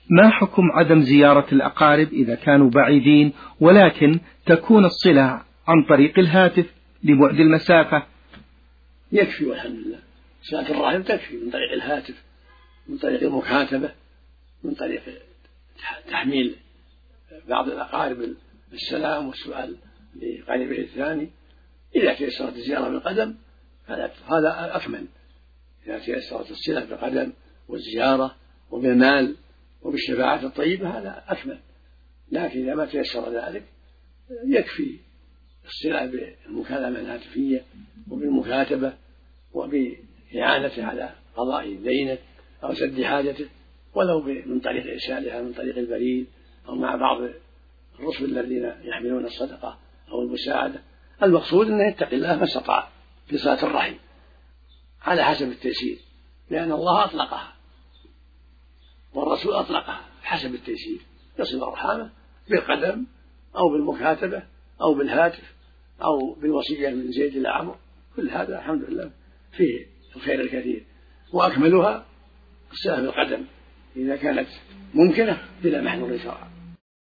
ما حكم عدم زيارة الأقارب إذا كانوا بعيدين ولكن تكون الصلة عن طريق الهاتف لبعد المسافة؟ يكفي والحمد لله، صلة الرحم تكفي من طريق الهاتف، من طريق المكاتبة، من طريق تحميل بعض الأقارب السلام والسؤال لقريبه الثاني. إذا تيسرت الزيارة بالقدم هذا أكمل، إذا تيسرت الصلة بالقدم والزيارة وبالمال وبالشفاعة الطيبة هذا أكمل. لكن إذا ما تيسر ذلك يكفي الصلة بالمكالمة الهاتفية وبالمكاتبة وبإعانته على قضاء دينه أو سد حاجته، ولو من طريق إرسالها من طريق البريد أو مع بعض الرسل الذين يحملون الصدقة أو المساعدة. المقصود أنه يتقي الله ما استطاع في صلة الرحم على حسب التيسير، لأن الله أطلقها والرسول أطلقها حسب التيسير، يصل أرحامه بالقدم أو بالمكاتبة أو بالهاتف أو بالوصية من زيد إلى عمرو. كل هذا الحمد لله فيه الخير الكثير، وأكملها الصلة بالقدم إذا كانت ممكنة بلا محظور شرعا.